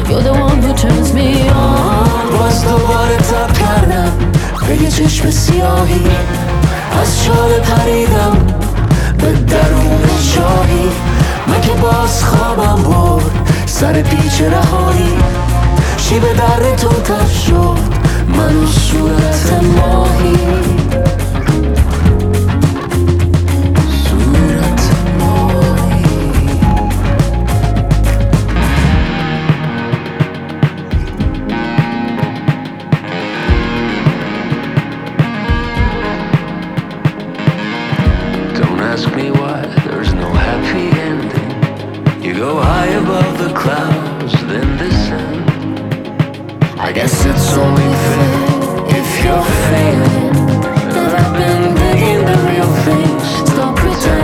You're the one who turns me on. باز دوباره تب کردم به یه چشم سیاهی، از چاله پریدم به درون چاهی. من که باز خوابم برد سر پیچ رهایی، شیب در تو تر شد من و صورت ماهی. Ask me why there's no happy ending. You go high above the clouds, then descend. I guess it's only fair if you're failing that I've been digging the real things. Stop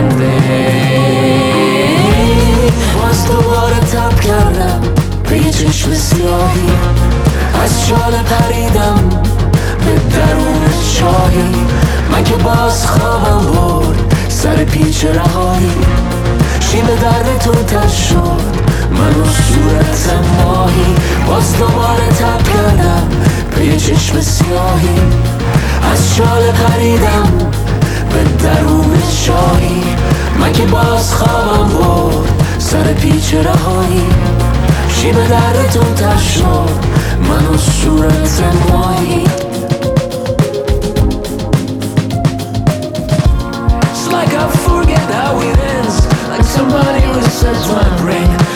pretending. باز دوباره تب کردم به یه چشم سیاهی، از چاله پریدم به درون چاهی. من که باز خوابم برد سر پیچ رهایی، شیب درد تو تر شد من و صورت ماهی. باز دوباره تب کردم به یه چشم سیاهی، از چاله پریدم به درون چاهی. من که باز خوابم برد سر پیچ رهایی، شیب درد تو تر شد من و صورت ماهی. Like I forget how it ends, like somebody resets my brain.